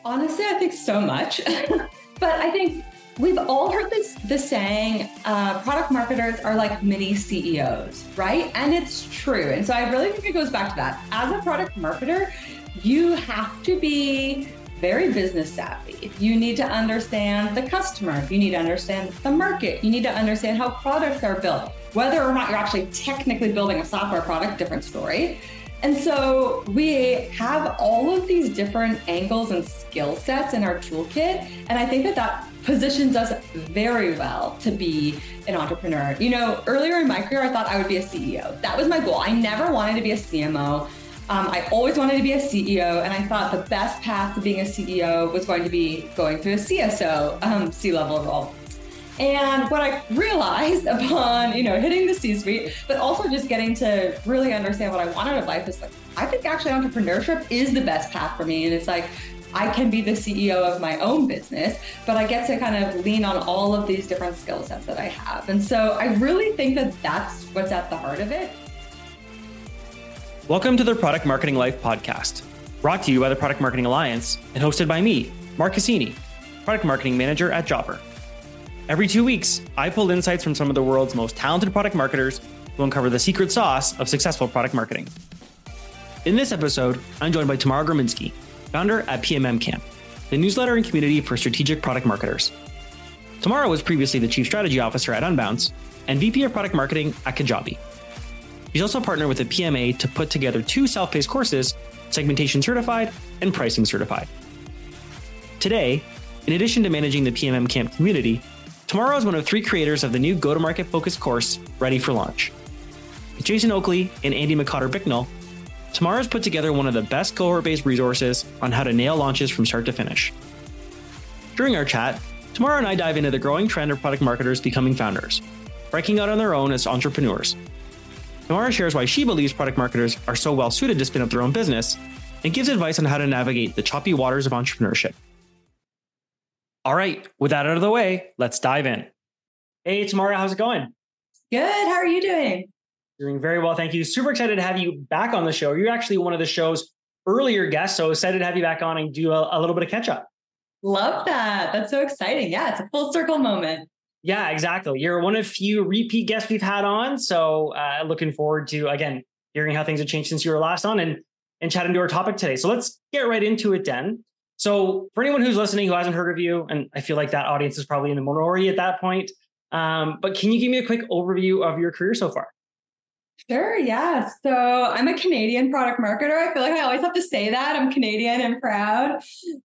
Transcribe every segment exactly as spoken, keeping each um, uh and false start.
Honestly, I think so much. But I think we've all heard this, this saying, uh, product marketers are like mini C E Os, right? And it's true. And so I really think it goes back to that. As a product marketer, you have to be very business savvy. You need to understand the customer. You need to understand the market. You need to understand how products are built. Whether or not you're actually technically building a software product, different story. And so we have all of these different angles and skill sets in our toolkit. And I think that that positions us very well to be an entrepreneur. You know, earlier in my career, I thought I would be a C E O. That was my goal. I never wanted to be a C M O. Um, I always wanted to be a C E O. And I thought the best path to being a C E O was going to be going through a C S O, um, C-level role. And what I realized upon, you know, hitting the C-suite, but also just getting to really understand what I want out of life is like, I think actually entrepreneurship is the best path for me. And it's like, I can be the C E O of my own business, but I get to kind of lean on all of these different skill sets that I have. And so I really think that that's what's at the heart of it. Welcome to the Product Marketing Life podcast, brought to you by the Product Marketing Alliance and hosted by me, Mark Cassini, Product Marketing Manager at Jobber. Every two weeks, I pull insights from some of the world's most talented product marketers who uncover the secret sauce of successful product marketing. In this episode, I'm joined by Tamara Grominski, founder at P M M Camp, the newsletter and community for strategic product marketers. Tamara was previously the Chief Strategy Officer at Unbounce and V P of Product Marketing at Kajabi. She's also partnered with the P M A to put together two self-paced courses, Segmentation Certified and Pricing Certified. Today, in addition to managing the P M M Camp community, Tamara is one of three creators of the new go-to-market focused course, Ready for Launch. With Jason Oakley and Andy McCotter-Bicknell, Tamara has put together one of the best cohort-based resources on how to nail launches from start to finish. During our chat, Tamara and I dive into the growing trend of product marketers becoming founders, breaking out on their own as entrepreneurs. Tamara shares why she believes product marketers are so well suited to spin up their own business and gives advice on how to navigate the choppy waters of entrepreneurship. All right, with that out of the way, let's dive in. Hey, Tamara, how's it going? Good. How are you doing? Doing very well, thank you. Super excited to have you back on the show. You're actually one of the show's earlier guests, so excited to have you back on and do a, a little bit of catch up. Love that. That's so exciting. Yeah, it's a full circle moment. Yeah, exactly. You're one of few repeat guests we've had on, so uh, looking forward to, again, hearing how things have changed since you were last on and, and chatting to our topic today. So let's get right into it then. So for anyone who's listening who hasn't heard of you, and I feel like that audience is probably in the minority at that point, um, but can you give me a quick overview of your career so far? Sure. Yeah. So I'm a Canadian product marketer. I feel like I always have to say that. I'm Canadian and proud.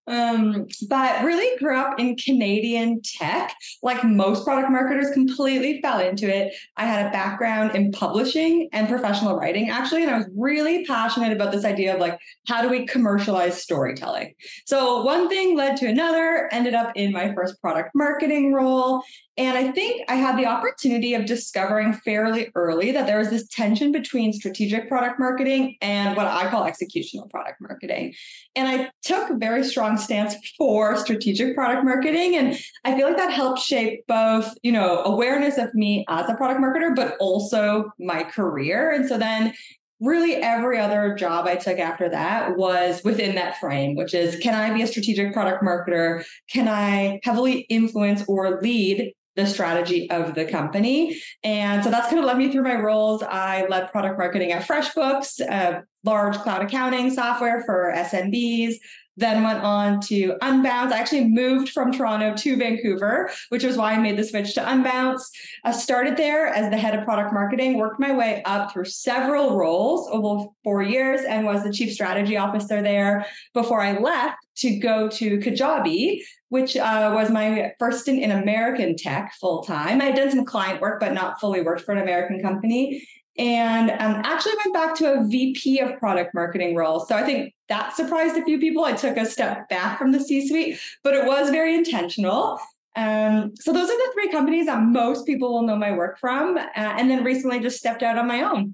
Um, but really grew up in Canadian tech. Like most product marketers, completely fell into it. I had a background in publishing and professional writing, actually. And I was really passionate about this idea of like, how do we commercialize storytelling? So one thing led to another, ended up in my first product marketing role. And I think I had the opportunity of discovering fairly early that there was this tension between strategic product marketing and what I call executional product marketing. And I took a very strong stance for strategic product marketing. And I feel like that helped shape both, you know, awareness of me as a product marketer, but also my career. And so then really every other job I took after that was within that frame, which is, can I be a strategic product marketer? Can I heavily influence or lead the strategy of the company? And so that's kind of led me through my roles. I led product marketing at FreshBooks, a large cloud accounting software for S M Bs. Then went on to Unbounce. I actually moved from Toronto to Vancouver, which was why I made the switch to Unbounce. I started there as the head of product marketing, worked my way up through several roles over four years and was the chief strategy officer there before I left to go to Kajabi, which uh, was my first stint in American tech full time. I had done some client work, but not fully worked for an American company. And um, actually went back to a V P of product marketing role. So I think that surprised a few people. I took a step back from the C-suite, but it was very intentional. Um, so those are the three companies that most people will know my work from. Uh, and then recently just stepped out on my own.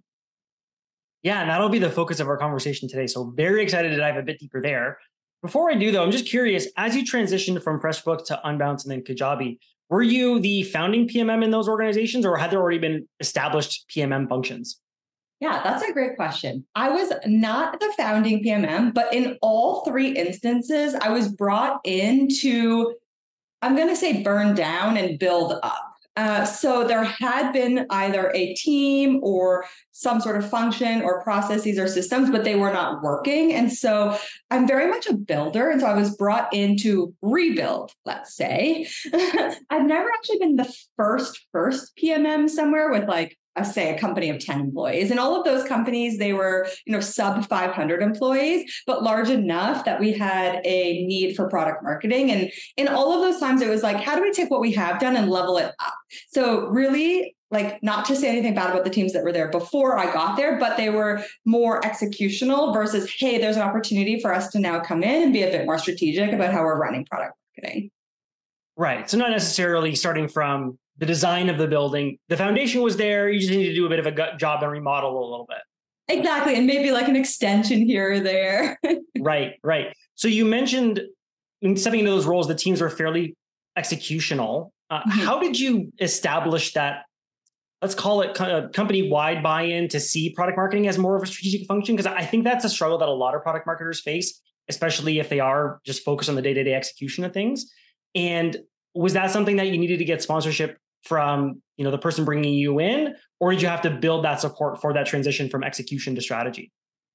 Yeah, and that'll be the focus of our conversation today. So very excited to dive a bit deeper there. Before I do, though, I'm just curious, as you transitioned from FreshBooks to Unbounce and then Kajabi, were you the founding P M M in those organizations, or had there already been established P M M functions? Yeah, that's a great question. I was not the founding P M M, but in all three instances, I was brought in to, I'm going to say, burn down and build up. Uh, so there had been either a team or some sort of function or processes or systems, but they were not working. And so I'm very much a builder. And so I was brought in to rebuild, let's say. I've never actually been the first, first P M M somewhere with like, I say a company of ten employees. And all of those companies, they were, you know, sub five hundred employees, but large enough that we had a need for product marketing. And in all of those times, it was like, how do we take what we have done and level it up? So really, like, not to say anything bad about the teams that were there before I got there, but they were more executional versus, hey, there's an opportunity for us to now come in and be a bit more strategic about how we're running product marketing. Right. So not necessarily starting from the design of the building. The foundation was there. You just need to do a bit of a gut job and remodel a little bit. Exactly. And maybe like an extension here or there. Right, right. So you mentioned in stepping into those roles, the teams were fairly executional. Uh, mm-hmm. How did you establish that, let's call it uh, company-wide buy-in to see product marketing as more of a strategic function? Because I think that's a struggle that a lot of product marketers face, especially if they are just focused on the day-to-day execution of things. And was that something that you needed to get sponsorship from, you know, the person bringing you in, or did you have to build that support for that transition from execution to strategy?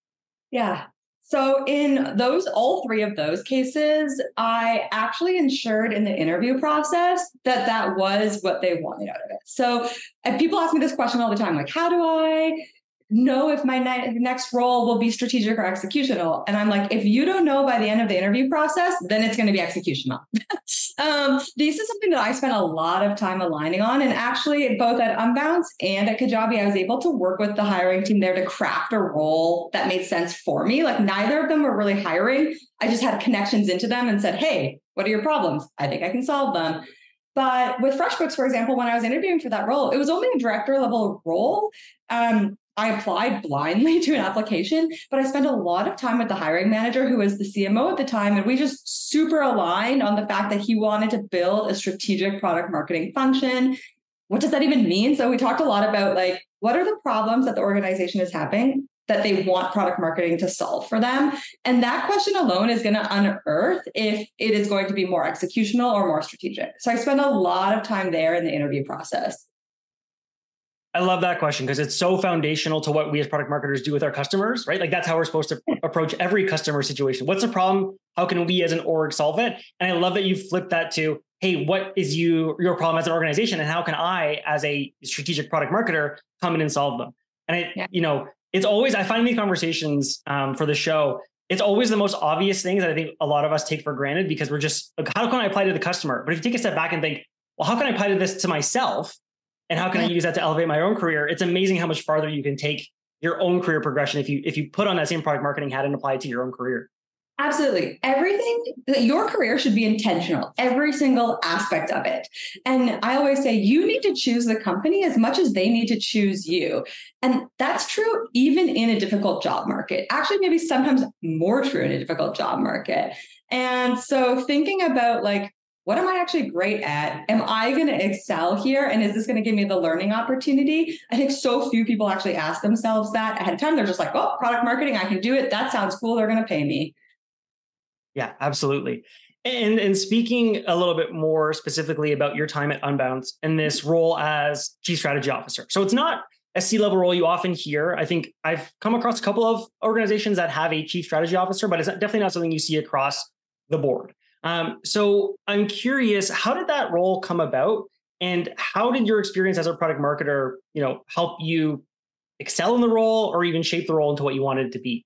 Yeah. So in those, all three of those cases, I actually ensured in the interview process that that was what they wanted out of it. So and people ask me this question all the time, like, how do I know if my ne- next role will be strategic or executional? And I'm like, if you don't know by the end of the interview process, then it's going to be executional. um, this is something that I spent a lot of time aligning on. And actually, both at Unbounce and at Kajabi, I was able to work with the hiring team there to craft a role that made sense for me. Like, neither of them were really hiring. I just had connections into them and said, hey, what are your problems? I think I can solve them. But with FreshBooks, for example, when I was interviewing for that role, it was only a director level role. Um, I applied blindly to an application, but I spent a lot of time with the hiring manager who was the C M O at the time. And we just super aligned on the fact that he wanted to build a strategic product marketing function. What does that even mean? So we talked a lot about like, what are the problems that the organization is having that they want product marketing to solve for them? And that question alone is going to unearth if it is going to be more executional or more strategic. So I spent a lot of time there in the interview process. I love that question because it's so foundational to what we as product marketers do with our customers, right? Like that's how we're supposed to approach every customer situation. What's the problem? How can we as an org solve it? And I love that you flipped that to, hey, what is you your problem as an organization? And how can I, as a strategic product marketer, come in and solve them? And I, yeah. you know, it's always, I find these conversations um, for the show, it's always the most obvious things that I think a lot of us take for granted because we're just, like, how can I apply to the customer? But if you take a step back and think, well, how can I apply to this to myself? And how can I use that to elevate my own career? It's amazing how much farther you can take your own career progression if you if you put on that same product marketing hat and apply it to your own career. Absolutely. Everything, your career should be intentional, every single aspect of it. And I always say you need to choose the company as much as they need to choose you. And that's true even in a difficult job market. Actually, maybe sometimes more true in a difficult job market. And so thinking about like, what am I actually great at? Am I going to excel here? And is this going to give me the learning opportunity? I think so few people actually ask themselves that ahead of time. They're just like, oh, product marketing, I can do it. That sounds cool. They're going to pay me. Yeah, absolutely. And, and speaking a little bit more specifically about your time at Unbounce and this role as Chief Strategy Officer. So it's not a C-level role you often hear. I think I've come across a couple of organizations that have a Chief Strategy Officer, but it's definitely not something you see across the board. Um, so I'm curious, how did that role come about? And how did your experience as a product marketer, you know, help you excel in the role or even shape the role into what you wanted it to be?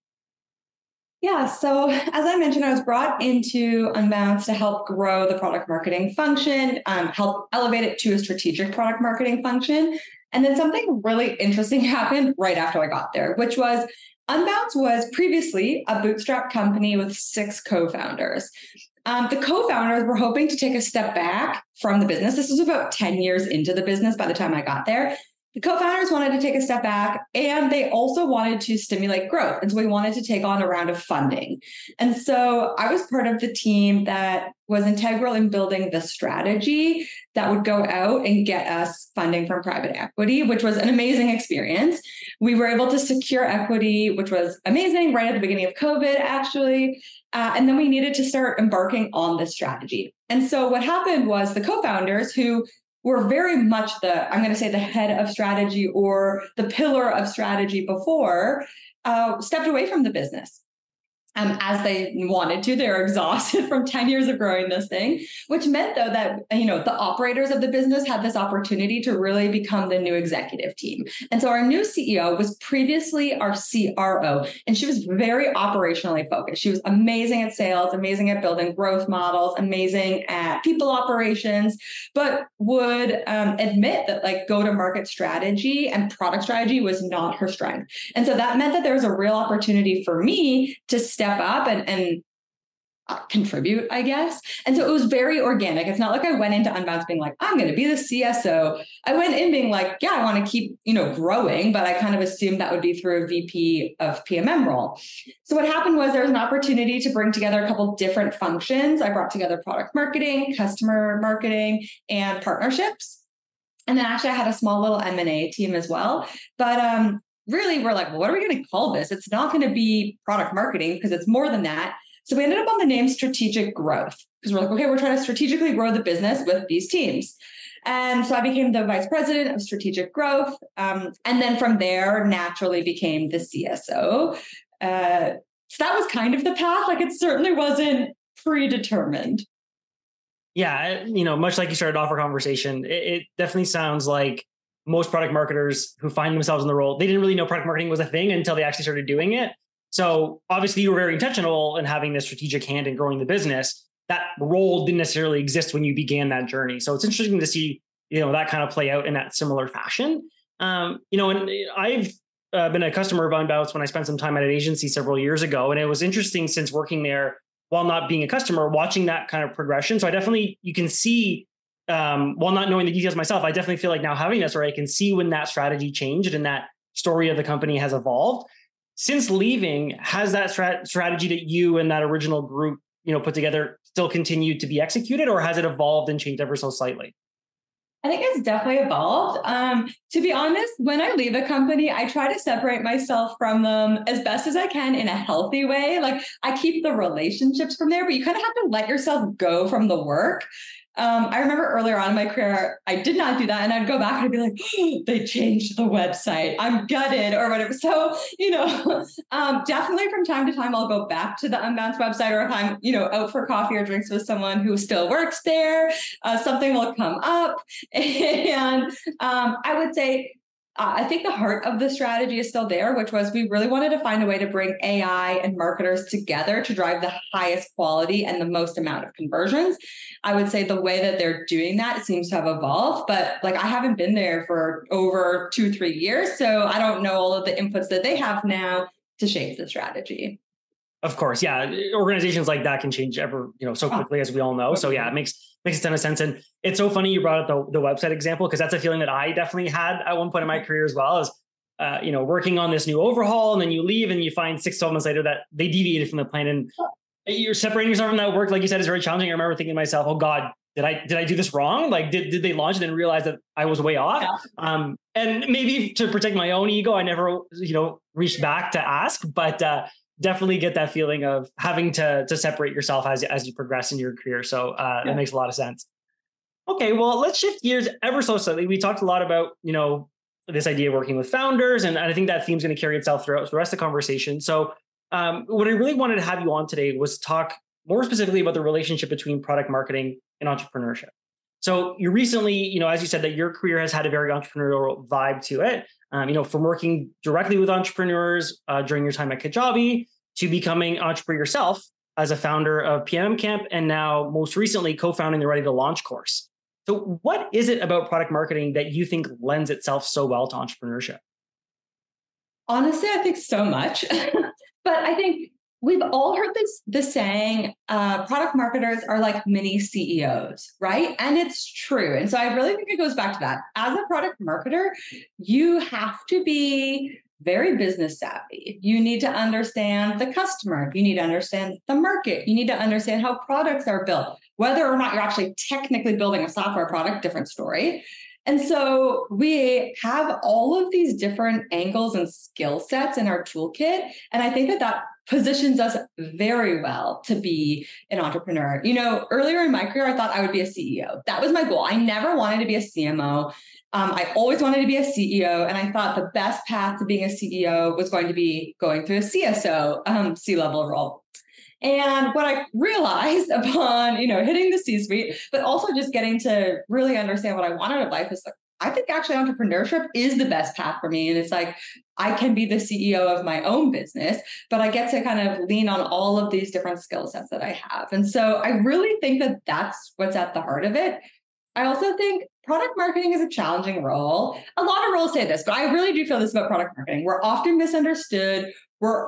Yeah. So as I mentioned, I was brought into Unbounce to help grow the product marketing function, um, help elevate it to a strategic product marketing function. And then something really interesting happened right after I got there, which was Unbounce was previously a bootstrap company with six co-founders. Um, the co-founders were hoping to take a step back from the business. This was about ten years into the business by the time I got there. the co-founders wanted to take a step back, and they also wanted to stimulate growth. And so we wanted to take on a round of funding. And so I was part of the team that was integral in building the strategy that would go out and get us funding from private equity, which was an amazing experience. We were able to secure equity, which was amazing right at the beginning of COVID, actually. Uh, and then we needed to start embarking on this strategy. And so what happened was the co-founders, who were very much the, I'm going to say the head of strategy or the pillar of strategy before, uh, stepped away from the business. Um, as they wanted to. They were exhausted from ten years of growing this thing, which meant, though, that, you know, the operators of the business had this opportunity to really become the new executive team. And so our new C E O was previously our C R O, and she was very operationally focused. She was amazing at sales, amazing at building growth models, amazing at people operations, but would um, admit that like go-to-market strategy and product strategy was not her strength. And so that meant that there was a real opportunity for me to step step up and, and uh, contribute, I guess. And so it was very organic. It's not like I went into Unbounce being like, I'm going to be the C S O. I went in being like, yeah, I want to keep, you know, growing, but I kind of assumed that would be through a V P of P M M role. So what happened was there was an opportunity to bring together a couple different functions. I brought together product marketing, customer marketing, and partnerships. And then actually I had a small little M and A team as well. But um, really, we're like, well, what are we going to call this? It's not going to be product marketing because it's more than that. So we ended up on the name strategic growth because we're like, okay, we're trying to strategically grow the business with these teams. And so I became the vice president of strategic growth. Um, and then from there, naturally became the C S O. Uh, so that was kind of the path. Like it certainly wasn't predetermined. Yeah, you know, much like you started off our conversation, it, it definitely sounds like most product marketers who find themselves in the role, they didn't really know product marketing was a thing until they actually started doing it. So obviously you were very intentional in having this strategic hand in growing the business. That role didn't necessarily exist when you began that journey. So it's interesting to see, you know, that kind of play out in that similar fashion. Um, you know, and I've uh, been a customer of Unbounce when I spent some time at an agency several years ago. And it was interesting since working there while not being a customer, watching that kind of progression. So I definitely, you can see Um, while not knowing the details myself, I definitely feel like now having this, where I can see when that strategy changed and that story of the company has evolved. Since leaving, has that strat- strategy that you and that original group, you know, put together still continued to be executed, or has it evolved and changed ever so slightly? I think it's definitely evolved. Um, to be honest, when I leave a company, I try to separate myself from them as best as I can in a healthy way. Like I keep the relationships from there, but you kind of have to let yourself go from the work. Um, I remember earlier on in my career, I did not do that. And I'd go back and I'd be like, oh, they changed the website. I'm gutted or whatever. So, you know, um, definitely from time to time, I'll go back to the Unbounce website, or if I'm, you know, out for coffee or drinks with someone who still works there, uh, something will come up. And um, I would say, Uh, I think the heart of the strategy is still there, which was we really wanted to find a way to bring A I and marketers together to drive the highest quality and the most amount of conversions. I would say the way that they're doing that seems to have evolved, but like I haven't been there for over two, three years. So I don't know all of the inputs that they have now to shape the strategy. Of course, yeah. Organizations like that can change ever, you know, so quickly, as we all know. So yeah, it makes makes a ton of sense. And it's so funny you brought up the, the website example, because that's a feeling that I definitely had at one point in my career as well, as uh, you know, working on this new overhaul, and then you leave and you find six, twelve months later that they deviated from the plan, and you're separating yourself from that work, like you said, is very challenging. I remember thinking to myself, oh God, did I did I do this wrong? Like, did, did they launch it and realize that I was way off? Yeah. Um, and maybe to protect my own ego, I never, you know, reached back to ask, but uh, definitely get that feeling of having to to separate yourself as, as you progress in your career. So uh, yeah. That makes a lot of sense. Okay, well, let's shift gears ever so slightly. We talked a lot about, you know, this idea of working with founders, and I think that theme is going to carry itself throughout the rest of the conversation. So um, what I really wanted to have you on today was talk more specifically about the relationship between product marketing and entrepreneurship. So you recently, you know, as you said, that your career has had a very entrepreneurial vibe to it. Um, you know, from working directly with entrepreneurs uh, during your time at Kajabi to becoming an entrepreneur yourself as a founder of P M M Camp, and now most recently co-founding the Ready to Launch course. So what is it about product marketing that you think lends itself so well to entrepreneurship? Honestly, I think so much. But I think we've all heard this, this saying, uh, product marketers are like mini C E Os, right? And it's true. And so I really think it goes back to that. As a product marketer, you have to be very business savvy. You need to understand the customer. You need to understand the market. You need to understand how products are built. Whether or not you're actually technically building a software product, different story. And so we have all of these different angles and skill sets in our toolkit. And I think that that positions us very well to be an entrepreneur. You know, earlier in my career, I thought I would be a C E O. That was my goal. I never wanted to be a C M O. Um, I always wanted to be a C E O. And I thought the best path to being a C E O was going to be going through a C S O, um, C-level role. And what I realized upon, you know, hitting the C-suite, but also just getting to really understand what I want out of life is like, I think actually entrepreneurship is the best path for me. And it's like, I can be the C E O of my own business, but I get to kind of lean on all of these different skill sets that I have. And so I really think that that's what's at the heart of it. I also think product marketing is a challenging role. A lot of roles say this, but I really do feel this about product marketing. We're often misunderstood. We're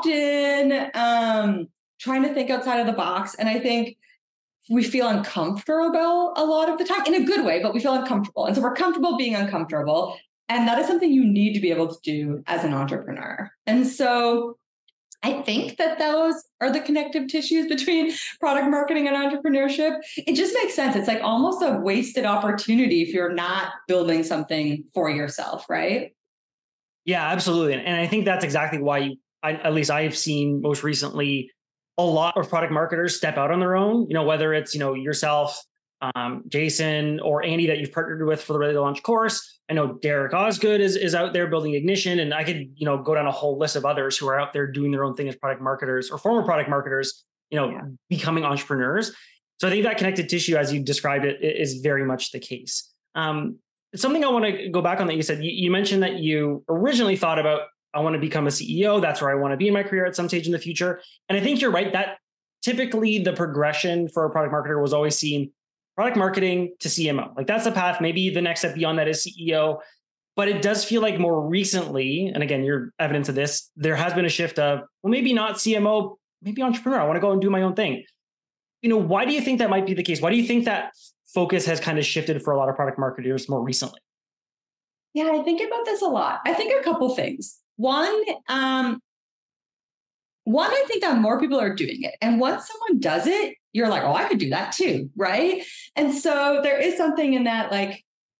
often um, trying to think outside of the box. And I think we feel uncomfortable a lot of the time in a good way, but we feel uncomfortable. And so we're comfortable being uncomfortable. And that is something you need to be able to do as an entrepreneur. And so I think that those are the connective tissues between product marketing and entrepreneurship. It just makes sense. It's like almost a wasted opportunity if you're not building something for yourself, right? Yeah, absolutely. And I think that's exactly why you, I, at least I have seen most recently a lot of product marketers step out on their own, you know, whether it's, you know, yourself, um, Jason or Andy that you've partnered with for the Ready to Launch course. I know Derek Osgood is, is out there building Ignition, and I could, you know, go down a whole list of others who are out there doing their own thing as product marketers or former product marketers, you know, yeah. becoming entrepreneurs. So I think that connected tissue, as you described it, is very much the case. Um, something I want to go back on that you said, you, you mentioned that you originally thought about, I want to become a C E O. That's where I want to be in my career at some stage in the future. And I think you're right that typically the progression for a product marketer was always seen product marketing to C M O. Like that's the path. Maybe the next step beyond that is C E O. But it does feel like more recently, and again, you're evidence of this, there has been a shift of, well, maybe not C M O, maybe entrepreneur. I want to go and do my own thing. You know, why do you think that might be the case? Why do you think that focus has kind of shifted for a lot of product marketers more recently? Yeah, I think about this a lot. I think a couple things. One, um, one, I think that more people are doing it. And once someone does it, you're like, oh, I could do that too, right? And so there is something in that, like,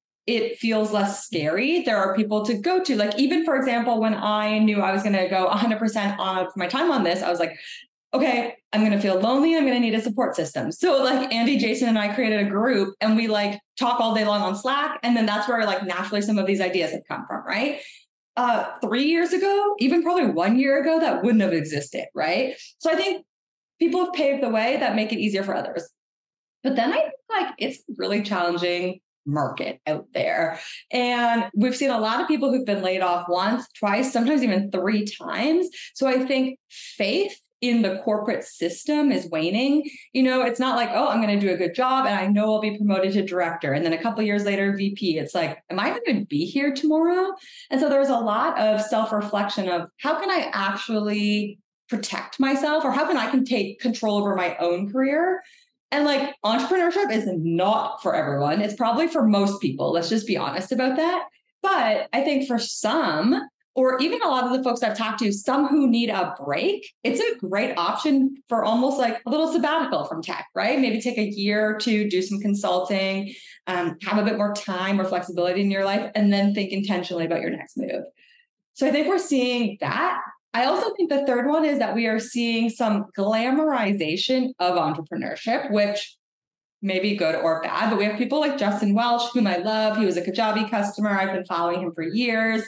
it feels less scary. There are people to go to. Like, even, for example, when I knew I was going to go one hundred percent on for my time on this, I was like, okay, I'm going to feel lonely. I'm going to need a support system. So like Andy, Jason, and I created a group, and we like talk all day long on Slack. And then that's where like naturally some of these ideas have come from, right? Uh, three years ago, even probably one year ago, that wouldn't have existed, right? So I think people have paved the way that make it easier for others. But then I think like it's a really challenging market out there. And we've seen a lot of people who've been laid off once, twice, sometimes even three times. So I think faith in the corporate system is waning. You know, it's not like, oh, I'm going to do a good job and I know I'll be promoted to director. And then a couple of years later, V P. It's like, am I going to be here tomorrow? And so there was a lot of self-reflection of how can I actually protect myself, or how can I can take control over my own career? And like entrepreneurship is not for everyone. It's probably for most people. Let's just be honest about that. But I think for some, or even a lot of the folks I've talked to, some who need a break, it's a great option for almost like a little sabbatical from tech, right? Maybe take a year or two, do some consulting, um, have a bit more time or flexibility in your life, and then think intentionally about your next move. So I think we're seeing that. I also think the third one is that we are seeing some glamorization of entrepreneurship, which may be good or bad, but we have people like Justin Welch, whom I love. He was a Kajabi customer. I've been following him for years.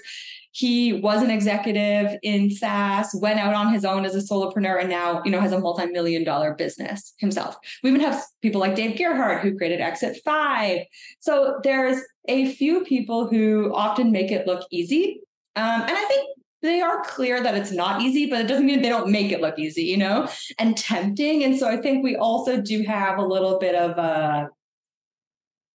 He was an executive in SaaS, went out on his own as a solopreneur, and now, you know, has a multi-million dollar business himself. We even have people like Dave Gerhardt, who created Exit Five. So there's a few people who often make it look easy. Um, and I think they are clear that it's not easy, but it doesn't mean they don't make it look easy, you know, and tempting. And so I think we also do have a little bit of a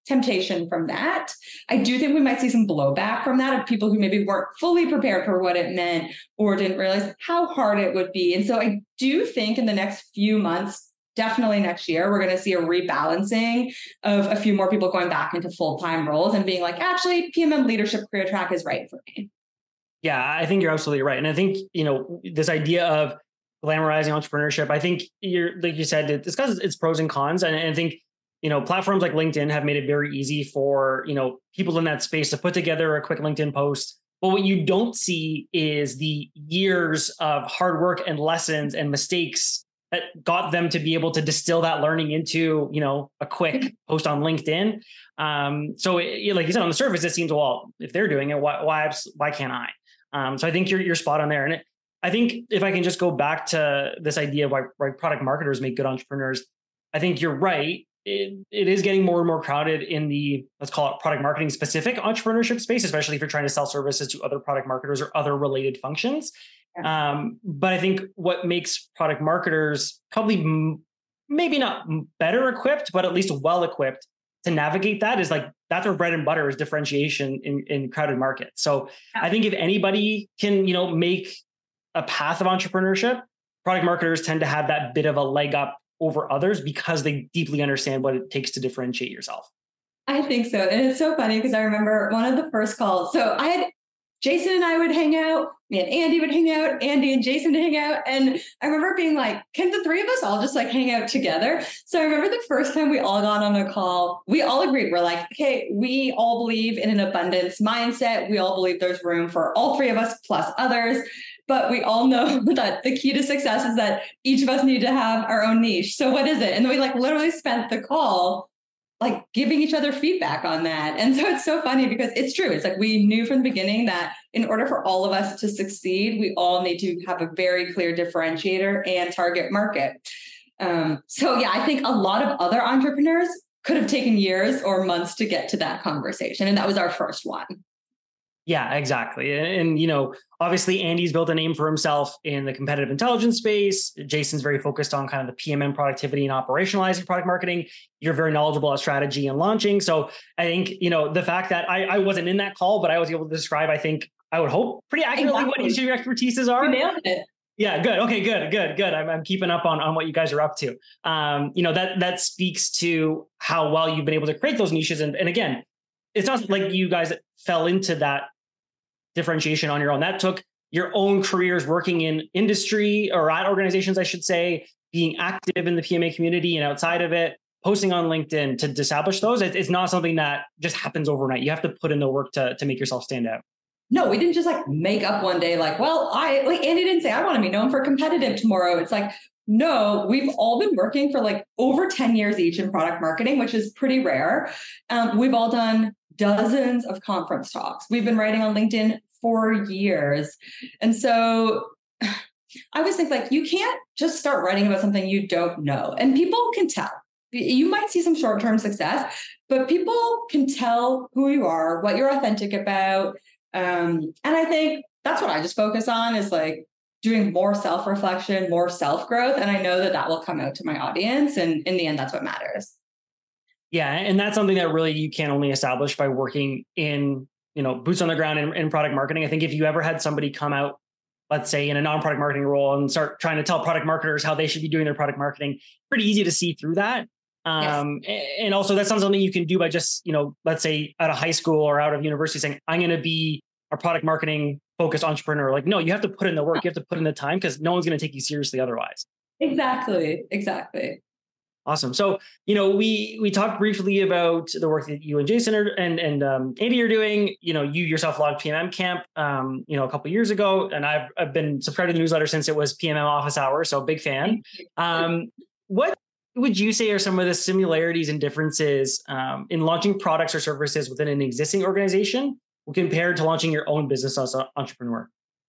temptation from that. I do think we might see some blowback from that of people who maybe weren't fully prepared for what it meant or didn't realize how hard it would be. And so I do think in the next few months, definitely next year, we're going to see a rebalancing of a few more people going back into full-time roles and being like, actually, P M M leadership career track is right for me. Yeah, I think you're absolutely right. And I think, you know, this idea of glamorizing entrepreneurship, I think you're, like you said, it discusses its pros and cons. And I think, you know, platforms like LinkedIn have made it very easy for, you know, people in that space to put together a quick LinkedIn post. But what you don't see is the years of hard work and lessons and mistakes that got them to be able to distill that learning into, you know, a quick post on LinkedIn. Um, so it, like you said, on the surface, it seems, well, if they're doing it, why, why, why can't I? Um, so I think you're, you're spot on there. And it, I think if I can just go back to this idea of why, why product marketers make good entrepreneurs, I think you're right. It, it is getting more and more crowded in the, let's call it product marketing specific entrepreneurship space, especially if you're trying to sell services to other product marketers or other related functions. Yeah. Um, but I think what makes product marketers probably m- maybe not better equipped, but at least well equipped to navigate that is like, that's their bread and butter is differentiation in, in crowded markets. So yeah. I think if anybody can, you know, make a path of entrepreneurship, product marketers tend to have that bit of a leg up over others because they deeply understand what it takes to differentiate yourself. I think so. And it's so funny because I remember one of the first calls. So I had Jason and I would hang out, me and Andy would hang out, Andy and Jason would hang out. And I remember being like, can the three of us all just like hang out together? So I remember the first time we all got on a call, we all agreed. We're like, okay, we all believe in an abundance mindset. We all believe there's room for all three of us plus others. But we all know that the key to success is that each of us need to have our own niche. So what is it? And then we like literally spent the call like giving each other feedback on that. And so it's so funny because it's true. It's like we knew from the beginning that in order for all of us to succeed, we all need to have a very clear differentiator and target market. Um, so yeah, I think a lot of other entrepreneurs could have taken years or months to get to that conversation. And that was our first one. Yeah, exactly. And, and, you know, obviously Andy's built a name for himself in the competitive intelligence space. Jason's very focused on kind of the P M M productivity and operationalizing product marketing. You're very knowledgeable at strategy and launching. So I think, you know, the fact that I, I wasn't in that call, but I was able to describe, I think, I would hope pretty accurately exactly. what each of your expertises are. You nailed it. Yeah, good. Okay, good, good, good. I'm, I'm keeping up on, on what you guys are up to. Um, you know, that that speaks to how well you've been able to create those niches. And, and again, it's not like you guys fell into that differentiation on your own. That took your own careers working in industry or at organizations, I should say, being active in the P M A community and outside of it, posting on LinkedIn to establish those. It's not something that just happens overnight. You have to put in the work to, to make yourself stand out. No, we didn't just like make up one day like, well, I like Andy didn't say I want to be known for competitive tomorrow. It's like, no, we've all been working for like over ten years each in product marketing, which is pretty rare. Um, we've all done dozens of conference talks. We've been writing on LinkedIn for years. And so I always think like, you can't just start writing about something you don't know. And people can tell. You might see some short-term success, but people can tell who you are, what you're authentic about. Um, and I think that's what I just focus on is like doing more self-reflection, more self-growth. And I know that that will come out to my audience. And in the end, that's what matters. Yeah. And that's something that really you can only establish by working in, you know, boots on the ground in, in product marketing. I think if you ever had somebody come out, let's say in a non-product marketing role and start trying to tell product marketers how they should be doing their product marketing, pretty easy to see through that. Um, yes. And also that's not something you can do by just, you know, let's say out of high school or out of university saying, I'm going to be a product marketing focused entrepreneur. Like, no, you have to put in the work, you have to put in the time because no one's going to take you seriously otherwise. Exactly. Exactly. Awesome. So, you know, we we talked briefly about the work that you and Jason are, and and um, Andy are doing. You know, you yourself logged P M M Camp, um, you know, a couple of years ago, and I've I've been subscribed to the newsletter since it was P M M Office Hours, so big fan. Um, what would you say are some of the similarities and differences um, in launching products or services within an existing organization compared to launching your own business as an entrepreneur?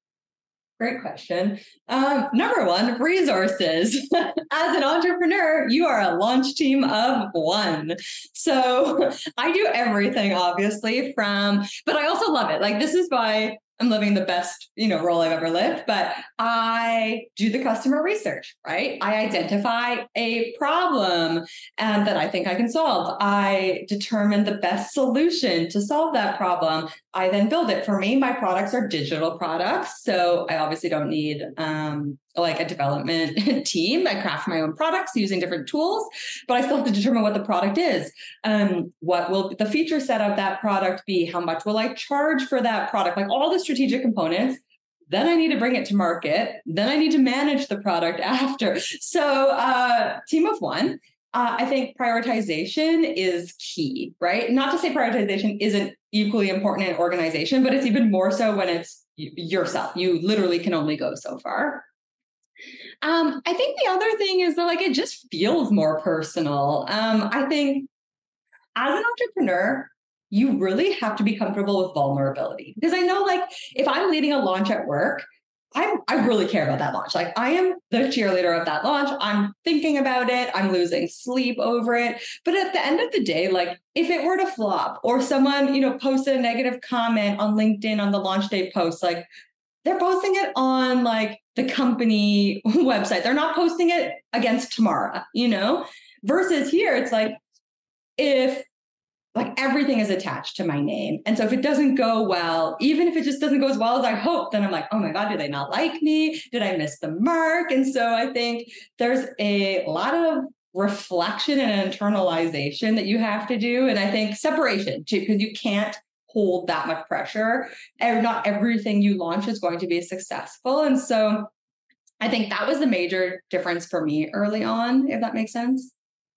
Great question. Um, number one, resources. As an entrepreneur, you are a launch team of one. So I do everything, obviously, from, but I also love it. Like, this is why I'm living the best, you know, role I've ever lived, but I do the customer research, right? I identify a problem um, that I think I can solve. I determine the best solution to solve that problem. I then build it. For me, my products are digital products. So I obviously don't need um, like a development team. I craft my own products using different tools, but I still have to determine what the product is. Um, what will the feature set of that product be? How much will I charge for that product? Like all the strategic components. Then I need to bring it to market. Then I need to manage the product after. So uh, team of one. Uh, I think prioritization is key, right? Not to say prioritization isn't equally important in an organization, but it's even more so when it's yourself. You literally can only go so far. Um, I think the other thing is that like it just feels more personal. Um, I think as an entrepreneur, you really have to be comfortable with vulnerability because I know like if I'm leading a launch at work, I, I really care about that launch. Like I am the cheerleader of that launch. I'm thinking about it. I'm losing sleep over it. But at the end of the day, like if it were to flop or someone, you know, posted a negative comment on LinkedIn on the launch day post, like they're posting it on like the company website. They're not posting it against Tamara, you know, versus here, it's like if like everything is attached to my name. And so if it doesn't go well, even if it just doesn't go as well as I hope, then I'm like, oh my God, do they not like me? Did I miss the mark? And so I think there's a lot of reflection and internalization that you have to do. And I think separation too, because you can't hold that much pressure. And not everything you launch is going to be successful. And so I think that was the major difference for me early on, if that makes sense.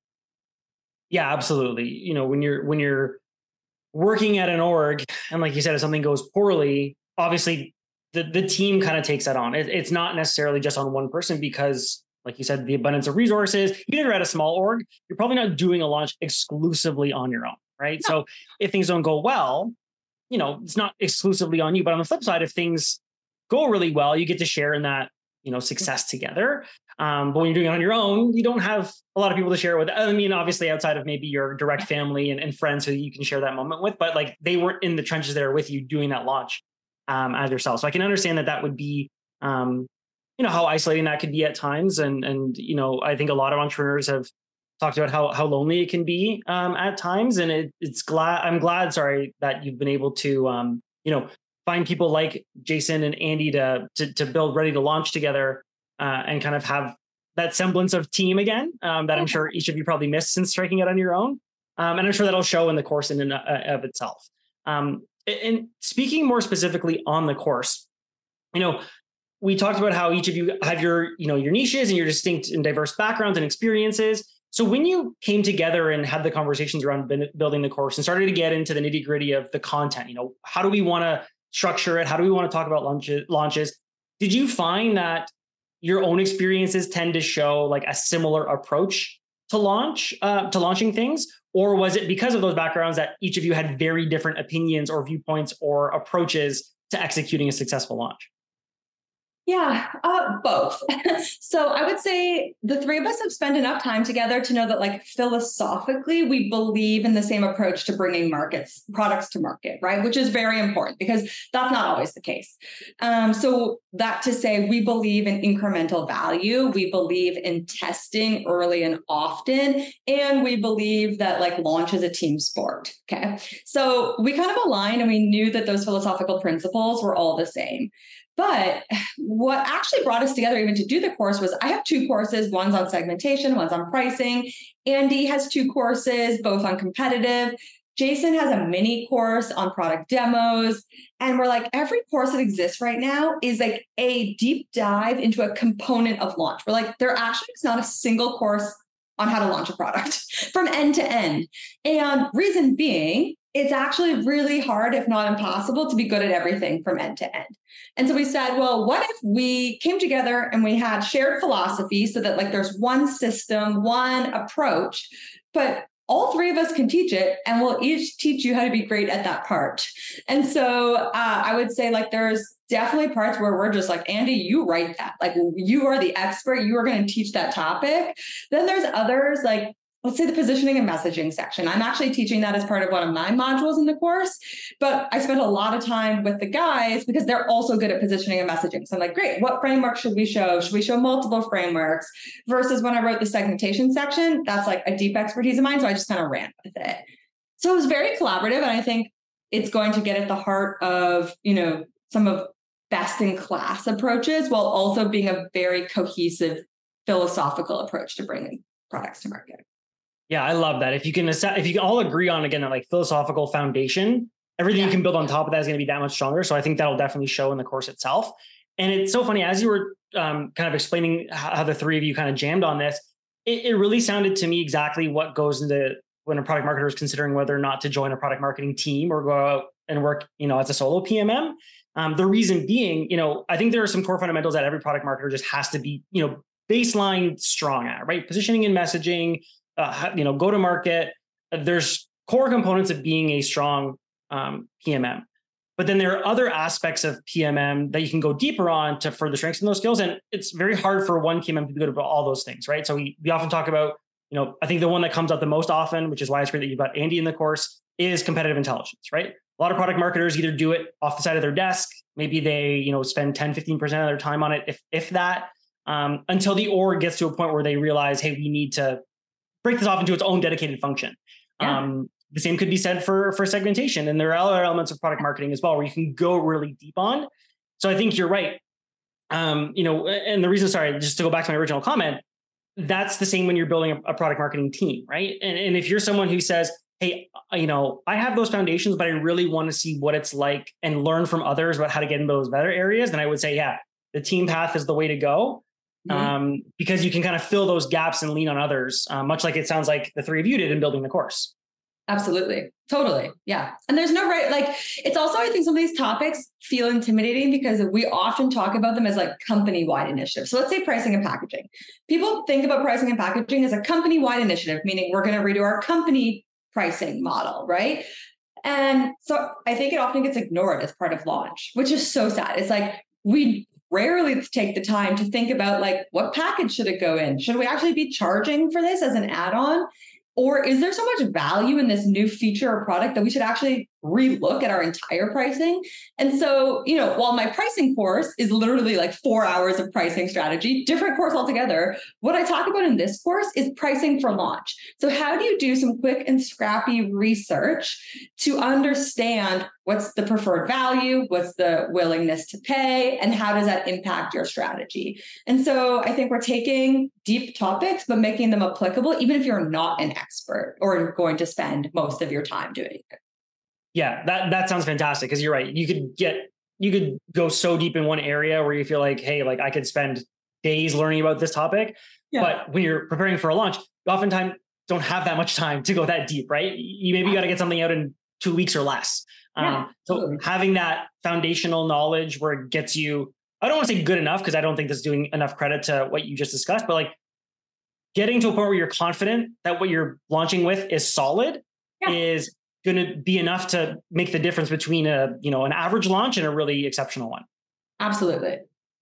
Yeah, absolutely. You know, when you're when you're working at an org, and like you said, if something goes poorly, obviously the the team kind of takes that on. It, it's not necessarily just on one person because, like you said, the abundance of resources. Even if you're at a small org, you're probably not doing a launch exclusively on your own, right? No. So if things don't go well, you know, it's not exclusively on you. But on the flip side, if things go really well, you get to share in that, you know, success together. Um, but when you're doing it on your own, you don't have a lot of people to share it with. I mean, obviously outside of maybe your direct family and, and friends who you can share that moment with, but like they weren't in the trenches there with you doing that launch um, as yourself. So I can understand that that would be, um, you know, how isolating that could be at times. And, and, you know, I think a lot of entrepreneurs have talked about how, how lonely it can be um, at times. And it, it's glad, I'm glad, sorry, that you've been able to, um, you know, find people like Jason and Andy to, to, to build Ready to Launch together. Uh, and kind of have that semblance of team again um, that I'm sure each of you probably missed since striking it on your own. Um, and I'm sure that'll show in the course in and uh, of itself. Um, and speaking more specifically on the course, you know, we talked about how each of you have your, you know, your niches and your distinct and diverse backgrounds and experiences. So when you came together and had the conversations around building the course and started to get into the nitty gritty of the content, you know, how do we want to structure it? How do we want to talk about launches? launches? Did you find that your own experiences tend to show like a similar approach to launch, uh, to launching things? Or was it because of those backgrounds that each of you had very different opinions or viewpoints or approaches to executing a successful launch? Yeah, uh, both. So I would say the three of us have spent enough time together to know that like philosophically, we believe in the same approach to bringing markets, products to market, right? Which is very important because that's not always the case. Um, so that to say, we believe in incremental value. We believe in testing early and often. And we believe that like launch is a team sport. Okay. So we kind of aligned and we knew that those philosophical principles were all the same. But what actually brought us together even to do the course was I have two courses. One's on segmentation, one's on pricing. Andy has two courses, both on competitive. Jason has a mini course on product demos. And we're like, every course that exists right now is like a deep dive into a component of launch. We're like, there actually is not a single course on how to launch a product from end to end. And reason being, it's actually really hard, if not impossible, to be good at everything from end to end. And so we said, well, what if we came together and we had shared philosophy so that like there's one system, one approach, but all three of us can teach it and we'll each teach you how to be great at that part. And so uh, I would say like there's definitely parts where we're just like, Andy, you write that. Like you are the expert. You are going to teach that topic. Then there's others like let's say the positioning and messaging section. I'm actually teaching that as part of one of my modules in the course, but I spent a lot of time with the guys because they're also good at positioning and messaging. So I'm like, great, what framework should we show? Should we show multiple frameworks? Versus when I wrote the segmentation section, that's like a deep expertise of mine. So I just kind of ran with it. So it was very collaborative. And I think it's going to get at the heart of, you know, some of best in class approaches while also being a very cohesive philosophical approach to bringing products to market. Yeah, I love that. If you can, if you can all agree on, again, that like philosophical foundation, everything yeah. you can build on top of that is going to be that much stronger. So I think that'll definitely show in the course itself. And it's so funny, as you were um, kind of explaining how the three of you kind of jammed on this, it, it really sounded to me exactly what goes into when a product marketer is considering whether or not to join a product marketing team or go out and work, you know, as a solo P M M. Um, the reason being, you know, I think there are some core fundamentals that every product marketer just has to be, you know, baseline strong at, right? Positioning and messaging, uh, you know, go to market. There's core components of being a strong um, P M M. But then there are other aspects of P M M that you can go deeper on to further strengthen those skills. And it's very hard for one P M M to be good about all those things, right? So we, we often talk about, you know, I think the one that comes up the most often, which is why it's great that you've got Andy in the course, is competitive intelligence, right? A lot of product marketers either do it off the side of their desk. Maybe they, you know, spend ten, fifteen percent of their time on it, if, if that, um, until the org gets to a point where they realize, hey, we need to break this off into its own dedicated function. Yeah. Um, the same could be said for, for segmentation. And there are other elements of product marketing as well, where you can go really deep on. So I think you're right. Um, you know, and the reason, sorry, just to go back to my original comment, that's the same when you're building a, a product marketing team, right? And, and if you're someone who says, hey, you know, I have those foundations, but I really want to see what it's like and learn from others about how to get into those better areas, then I would say, yeah, the team path is the way to go. Mm-hmm. Um, because you can kind of fill those gaps and lean on others, uh, much like it sounds like the three of you did in building the course. Absolutely. Totally. Yeah. And there's no right, like, it's also, I think some of these topics feel intimidating because we often talk about them as like company-wide initiatives. So let's say pricing and packaging. People think about pricing and packaging as a company-wide initiative, meaning we're going to redo our company pricing model, right? And so I think it often gets ignored as part of launch, which is so sad. It's like, we rarely take the time to think about like, what package should it go in? Should we actually be charging for this as an add-on? Or is there so much value in this new feature or product that we should actually relook at our entire pricing? And so, you know, while my pricing course is literally like four hours of pricing strategy, different course altogether, what I talk about in this course is pricing for launch. So how do you do some quick and scrappy research to understand what's the preferred value, what's the willingness to pay, and how does that impact your strategy? And so I think we're taking deep topics, but making them applicable, even if you're not an expert or going to spend most of your time doing it. Yeah, that, that sounds fantastic. Because you're right. You could get, you could go so deep in one area where you feel like, hey, like I could spend days learning about this topic. Yeah. But when you're preparing for a launch, you oftentimes don't have that much time to go that deep, right? You maybe got to get something out in two weeks or less. Yeah, um, so totally. Having that foundational knowledge where it gets you, I don't want to say good enough, because I don't think that's doing enough credit to what you just discussed, but like getting to a point where you're confident that what you're launching with is solid yeah. is going to be enough to make the difference between a, you know, an average launch and a really exceptional one. Absolutely.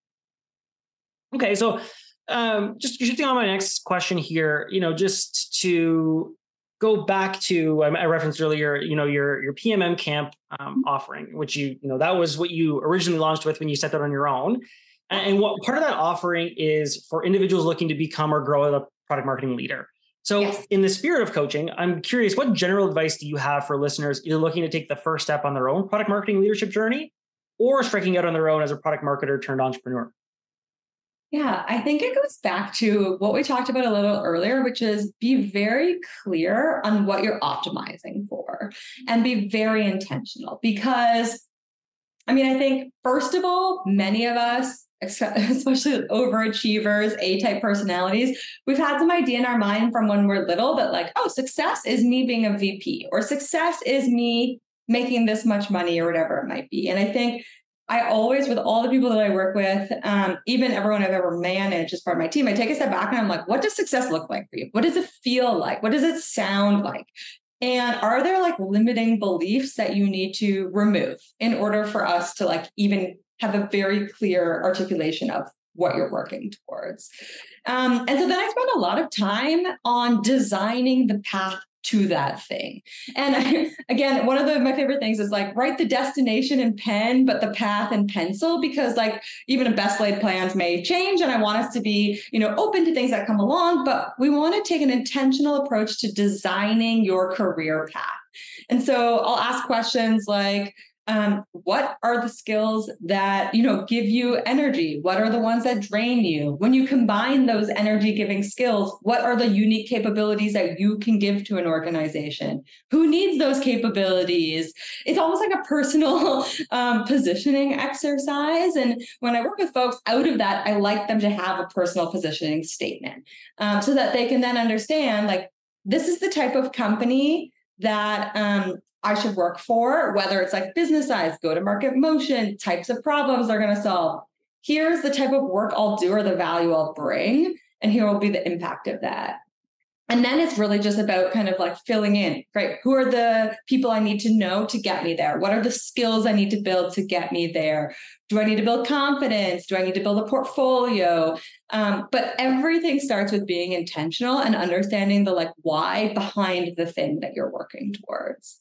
Okay. So um, just shifting on my next question here, you know, just to go back to, I referenced earlier, you know, your, your P M M camp um, offering, which you, you know, that was what you originally launched with when you set that on your own. And what part of that offering is for individuals looking to become or grow as a product marketing leader. So yes. In the spirit of coaching, I'm curious, what general advice do you have for listeners either looking to take the first step on their own product marketing leadership journey or striking out on their own as a product marketer turned entrepreneur? Yeah, I think it goes back to what we talked about a little earlier, which is be very clear on what you're optimizing for and be very intentional. Because, I mean, I think, first of all, many of us, especially overachievers, A-type personalities, we've had some idea in our mind from when we're little that like, oh, success is me being a V P, or success is me making this much money, or whatever it might be. And I think I always, with all the people that I work with, um, even everyone I've ever managed as part of my team, I take a step back and I'm like, what does success look like for you? What does it feel like? What does it sound like? And are there like limiting beliefs that you need to remove in order for us to like even have a very clear articulation of what you're working towards. Um, and so then I spent a lot of time on designing the path to that thing. And I, again, one of the, my favorite things is like write the destination in pen, but the path in pencil, because like even a best laid plans may change. And I want us to be, you know, open to things that come along, but we want to take an intentional approach to designing your career path. And so I'll ask questions like, Um, what are the skills that, you know, give you energy? What are the ones that drain you? When you combine those energy giving skills, what are the unique capabilities that you can give to an organization? Who needs those capabilities? It's almost like a personal um, positioning exercise. And when I work with folks out of that, I like them to have a personal positioning statement um, so that they can then understand, like, this is the type of company that um, I should work for, whether it's like business size, go-to-market motion, types of problems they're going to solve. Here's the type of work I'll do or the value I'll bring, and here will be the impact of that. And then it's really just about kind of like filling in, right? Who are the people I need to know to get me there? What are the skills I need to build to get me there? Do I need to build confidence? Do I need to build a portfolio? Um, but everything starts with being intentional and understanding the like why behind the thing that you're working towards.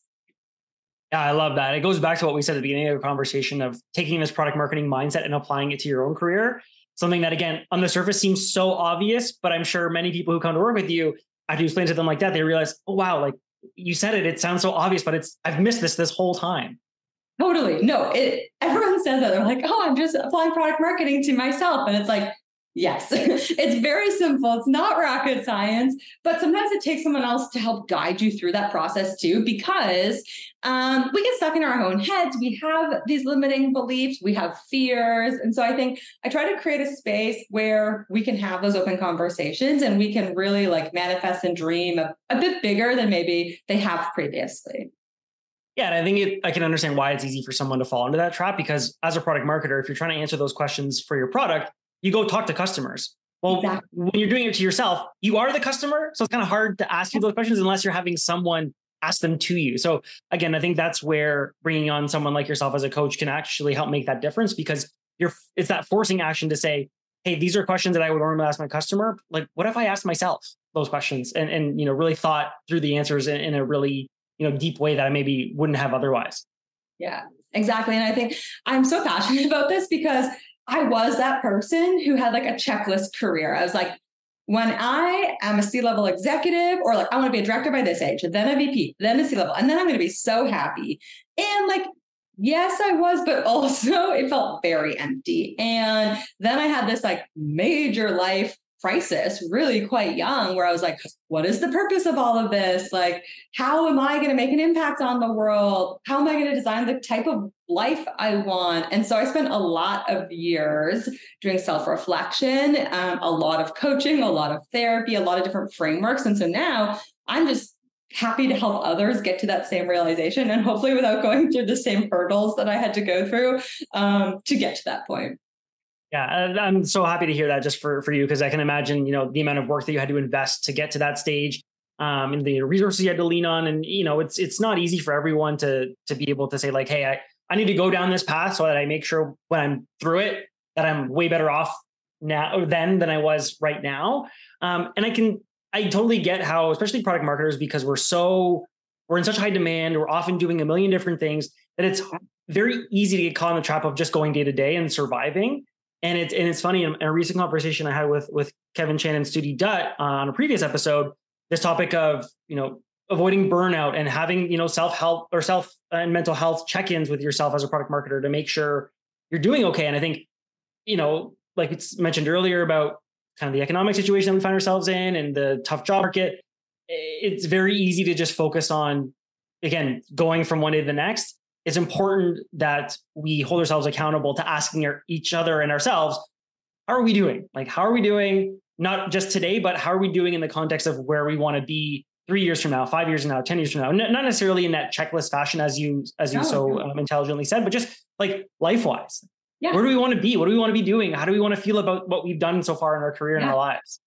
Yeah, I love that. It goes back to what we said at the beginning of the conversation of taking this product marketing mindset and applying it to your own career. Something that, again, on the surface seems so obvious, but I'm sure many people who come to work with you, after you explain to them like that, they realize, oh, wow, like you said it, it sounds so obvious, but it's, I've missed this this whole time. Totally. No, it, everyone says that. They're like, oh, I'm just applying product marketing to myself. And it's like, yes, it's very simple. It's not rocket science, but sometimes it takes someone else to help guide you through that process too, because um, we get stuck in our own heads. We have these limiting beliefs, we have fears. And so I think I try to create a space where we can have those open conversations and we can really like manifest and dream a, a bit bigger than maybe they have previously. Yeah, and I think it, I can understand why it's easy for someone to fall into that trap, because as a product marketer, if you're trying to answer those questions for your product, you go talk to customers. Well, exactly. When you're doing it to yourself, you are the customer. So it's kind of hard to ask you those questions unless you're having someone ask them to you. So again, I think that's where bringing on someone like yourself as a coach can actually help make that difference, because you're, it's that forcing action to say, hey, these are questions that I would normally ask my customer. Like, what if I asked myself those questions and, and you know, really thought through the answers in, in a really, you know, deep way that I maybe wouldn't have otherwise. Yeah, exactly. And I think I'm so passionate about this because I was that person who had like a checklist career. I was like, when I am a C-level executive, or like, I want to be a director by this age, and then a V P, then a C-level, and then I'm going to be so happy. And like, yes, I was, but also it felt very empty. And then I had this like major life crisis, really quite young, where I was like, what is the purpose of all of this? Like, how am I going to make an impact on the world? How am I going to design the type of life I want? And so I spent a lot of years doing self-reflection, um, a lot of coaching, a lot of therapy, a lot of different frameworks. And so now I'm just happy to help others get to that same realization, and hopefully without going through the same hurdles that I had to go through um, to get to that point. Yeah, I'm so happy to hear that just for, for you, because I can imagine, you know, the amount of work that you had to invest to get to that stage, um, and the resources you had to lean on. And, you know, it's it's not easy for everyone to to be able to say like, hey, I, I need to go down this path so that I make sure when I'm through it, that I'm way better off now or then than I was right now. Um, and I can, I totally get how, especially product marketers, because we're so, we're in such high demand, we're often doing a million different things, that it's very easy to get caught in the trap of just going day to day and surviving. And it's and it's funny, in a recent conversation I had with with Kevin Chan and Studi Dutt on a previous episode, this topic of, you know, avoiding burnout and having, you know, self-help or self and mental health check-ins with yourself as a product marketer to make sure you're doing okay. And I think, you know, like it's mentioned earlier about kind of the economic situation that we find ourselves in and the tough job market, it's very easy to just focus on, again, going from one day to the next. It's important that we hold ourselves accountable to asking our, each other and ourselves, how are we doing? Like, how are we doing? Not just today, but how are we doing in the context of where we want to be three years from now, five years from now, ten years from now? N- not necessarily in that checklist fashion, as you as you no, so no. Um, intelligently said, but just like life-wise. Yeah. Where do we want to be? What do we want to be doing? How do we want to feel about what we've done so far in our career and yeah. our lives?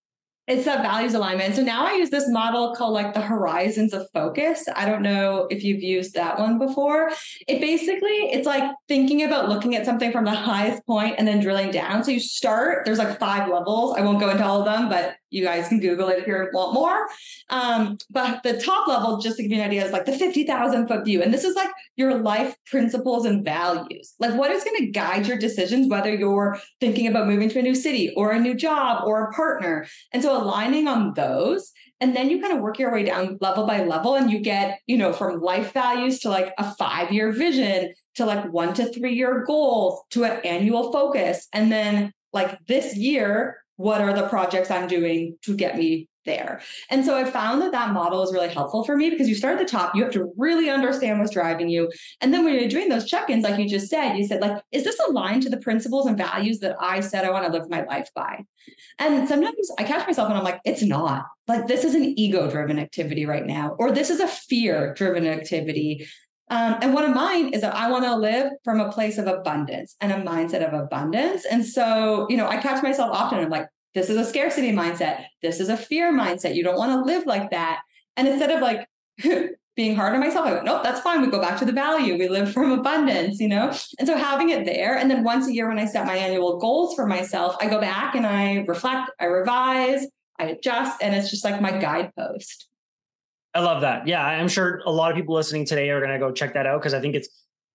It's that values alignment. So now I use this model called like the horizons of focus. I don't know if you've used that one before. It basically, it's like thinking about looking at something from the highest point and then drilling down. So you start, there's like five levels. I won't go into all of them, but you guys can Google it if you want more. Um, but the top level, just to give you an idea, is like the fifty thousand foot view. And this is like your life principles and values. Like what is going to guide your decisions, whether you're thinking about moving to a new city or a new job or a partner. And so aligning on those, and then you kind of work your way down level by level, and you get, you know, from life values to like a five-year vision to like one to three year goals to an annual focus. And then like this year, what are the projects I'm doing to get me there? And so I found that that model is really helpful for me, because you start at the top, you have to really understand what's driving you. And then when you're doing those check-ins, like you just said, you said like, is this aligned to the principles and values that I said I want to live my life by? And sometimes I catch myself and I'm like, it's not. Like, this is an ego-driven activity right now, or this is a fear-driven activity. Um, and one of mine is that I want to live from a place of abundance and a mindset of abundance. And so, you know, I catch myself often. I'm like, this is a scarcity mindset. This is a fear mindset. You don't want to live like that. And instead of like being hard on myself, I go, nope, that's fine. We go back to the value. We live from abundance, you know? And so having it there. And then once a year, when I set my annual goals for myself, I go back and I reflect, I revise, I adjust, and it's just like my guidepost. I love that. Yeah, I'm sure a lot of people listening today are going to go check that out, because I think it's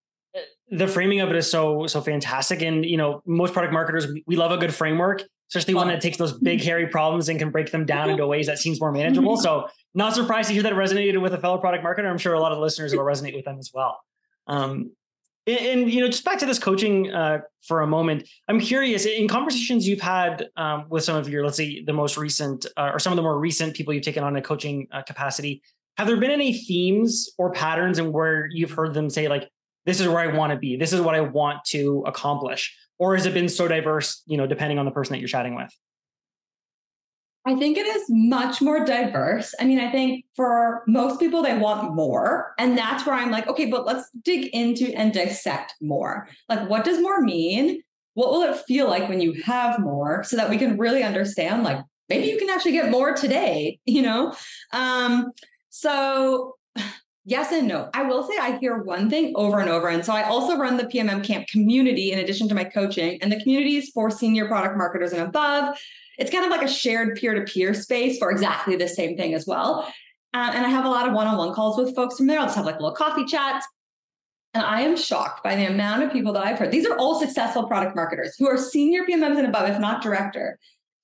the framing of it is so, so fantastic. And, you know, most product marketers, we love a good framework, especially one that takes those big, hairy problems and can break them down into ways that seems more manageable. So not surprised to hear that it resonated with a fellow product marketer. I'm sure a lot of listeners will resonate with them as well. Um, and, and, you know, just back to this coaching uh, for a moment, I'm curious, in conversations you've had um, with some of your, let's say the most recent uh, or some of the more recent people you've taken on in a coaching uh, capacity, have there been any themes or patterns in where you've heard them say like, this is where I want to be, this is what I want to accomplish? Or has it been so diverse, you know, depending on the person that you're chatting with? I think it is much more diverse. I mean, I think for most people, they want more. And that's where I'm like, okay, but let's dig into and dissect more. Like, what does more mean? What will it feel like when you have more, so that we can really understand, like, maybe you can actually get more today, you know? Um, so yes and no. I will say I hear one thing over and over. And so I also run the P M M Camp community in addition to my coaching. And the community is for senior product marketers and above. It's kind of like a shared peer-to-peer space for exactly the same thing as well. Uh, and I have a lot of one-on-one calls with folks from there. I'll just have like little coffee chats. And I am shocked by the amount of people that I've heard. These are all successful product marketers who are senior P M Ms and above, if not director.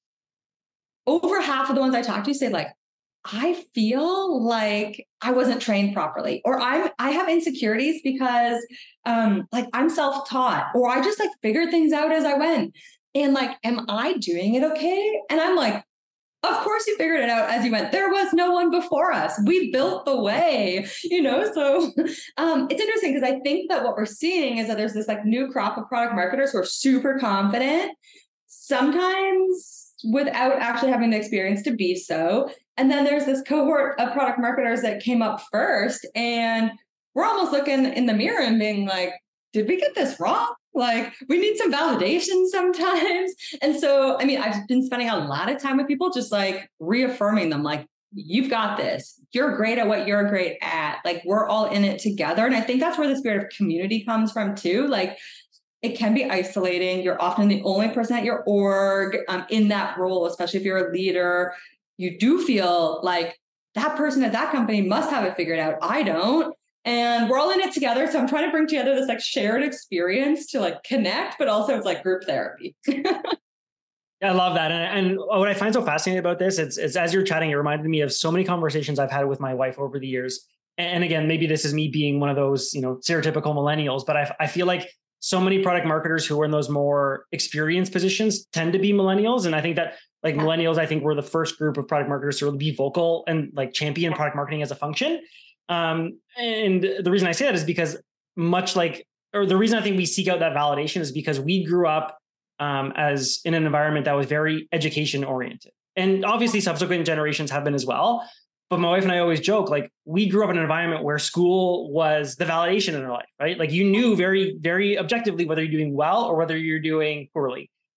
Over half of the ones I talk to say like, I feel like I wasn't trained properly, or I'm, I have insecurities because um, like I'm self-taught, or I just like figured things out as I went. And like, am I doing it okay? And I'm like, of course you figured it out as you went. There was no one before us. We built the way, you know? So um, it's interesting, because I think that what we're seeing is that there's this like new crop of product marketers who are super confident, sometimes without actually having the experience to be so. And then there's this cohort of product marketers that came up first, and we're almost looking in the mirror and being like, did we get this wrong? Like, we need some validation sometimes. And so, I mean, I've been spending a lot of time with people just like reaffirming them, like, you've got this. You're great at what you're great at. Like, we're all in it together. And I think that's where the spirit of community comes from too. Like, it can be isolating. You're often the only person at your org um, in that role, especially if you're a leader. You do feel like that person at that company must have it figured out. I don't. And we're all in it together. So I'm trying to bring together this like shared experience to like connect, but also it's like group therapy. Yeah, I love that. And, and what I find so fascinating about this is, is as you're chatting, it reminded me of so many conversations I've had with my wife over the years. And again, maybe this is me being one of those, you know, stereotypical millennials, but I, I feel like so many product marketers who are in those more experienced positions tend to be millennials. And I think that like yeah. millennials, I think we're the first group of product marketers to really be vocal and like champion product marketing as a function. Um, and the reason I say that is because much like, or the reason I think we seek out that validation is because we grew up um, as in an environment that was very education oriented. And obviously subsequent generations have been as well. But my wife and I always joke, like, we grew up in an environment where school was the validation in our life, right? Like, you knew very, very objectively whether you're doing well or whether you're doing poorly.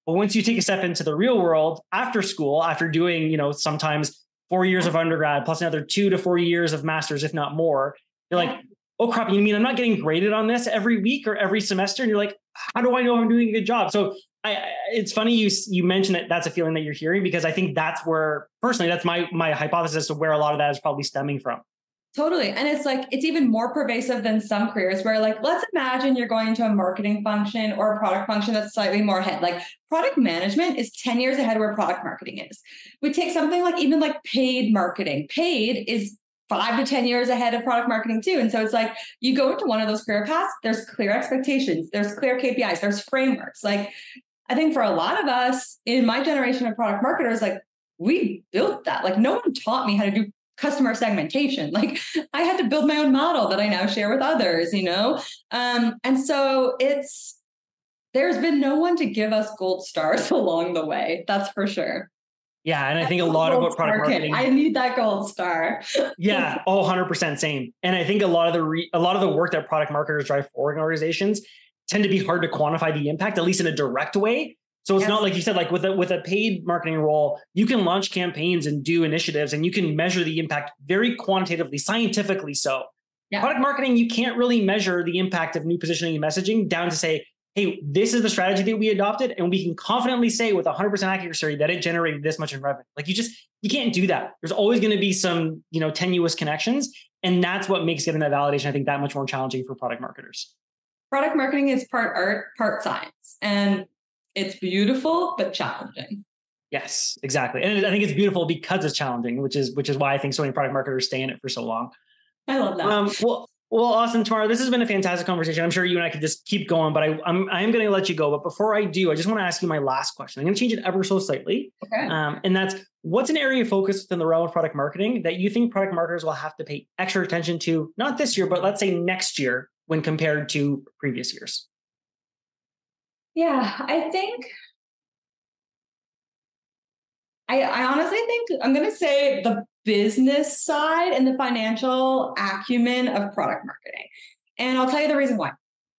But once you take a step into the real world after school, after doing, you know, sometimes four years of undergrad plus another two to four years of master's, if not more, you're like, oh crap, you mean I'm not getting graded on this every week or every semester? And you're like, how do I know I'm doing a good job? So I, it's funny you you mentioned that that's a feeling that you're hearing, because I think that's where, personally, that's my my hypothesis of where a lot of that is probably stemming from. Totally. And it's like, it's even more pervasive than some careers where, like, let's imagine you're going into a marketing function or a product function that's slightly more ahead. Like product management is ten years ahead of where product marketing is. We take something like even like paid marketing. Paid is five to ten years ahead of product marketing too. And so it's like, you go into one of those career paths, there's clear expectations, there's clear K P Is, there's frameworks. Like, I think for a lot of us in my generation of product marketers, like we built that. Like no one taught me how to do customer segmentation. Like I had to build my own model that I now share with others, you know? Um, and so it's, there's been no one to give us gold stars along the way. That's for sure. Yeah. And I think a lot of what product marketing, I need that gold star. Yeah. Oh, one hundred percent same. And I think a lot of the, re, a lot of the work that product marketers drive forward in organizations tend to be hard to quantify the impact, at least in a direct way. So it's yes. not like you said, like with a, with a paid marketing role, you can launch campaigns and do initiatives and you can measure the impact very quantitatively, scientifically so. Yeah. Product marketing, you can't really measure the impact of new positioning and messaging down to say, hey, this is the strategy that we adopted, and we can confidently say with one hundred percent accuracy that it generated this much in revenue. Like you just, you can't do that. There's always going to be some, you know, tenuous connections. And that's what makes getting that validation, I think, that much more challenging for product marketers. Product marketing is part art, part science. And it's beautiful, but challenging. Yes, exactly. And I think it's beautiful because it's challenging, which is which is why I think so many product marketers stay in it for so long. I love that. Um, well, well, awesome, Tamara. This has been a fantastic conversation. I'm sure you and I could just keep going, but I, I'm I am going to let you go. But before I do, I just want to ask you my last question. I'm going to change it ever so slightly. Okay. Um, and that's, what's an area of focus within the realm of product marketing that you think product marketers will have to pay extra attention to, not this year, but let's say next year when compared to previous years? Yeah, I think, I, I honestly think I'm going to say the business side and the financial acumen of product marketing. And I'll tell you the reason why.